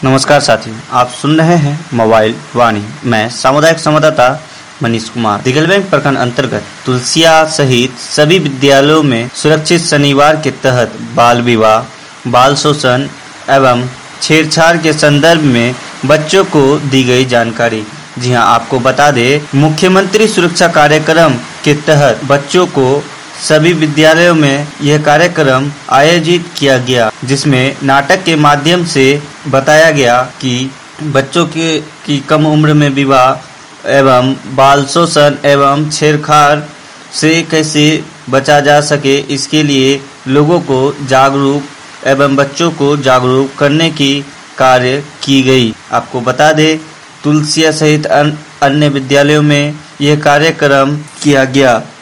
नमस्कार साथियों, आप सुन रहे हैं मोबाइल वाणी। मैं सामुदायिक संवाददाता मनीष कुमार। दिघल बैंक प्रखंड अंतर्गत तुलसिया सहित सभी विद्यालयों में सुरक्षित शनिवार के तहत बाल विवाह, बाल शोषण एवं छेड़छाड़ के संदर्भ में बच्चों को दी गई जानकारी। जी हां, आपको बता दें, मुख्यमंत्री सुरक्षा कार्यक्रम के तहत बच्चों को सभी विद्यालयों में यह कार्यक्रम आयोजित किया गया, जिसमें नाटक के माध्यम से बताया गया कि बच्चों की कम उम्र में विवाह एवं बाल शोषण एवं छेड़छाड़ से कैसे बचा जा सके, इसके लिए लोगों को जागरूक एवं बच्चों को जागरूक करने की कार्य की गई। आपको बता दें, तुलसिया सहित अन्य विद्यालयों में यह कार्यक्रम किया गया।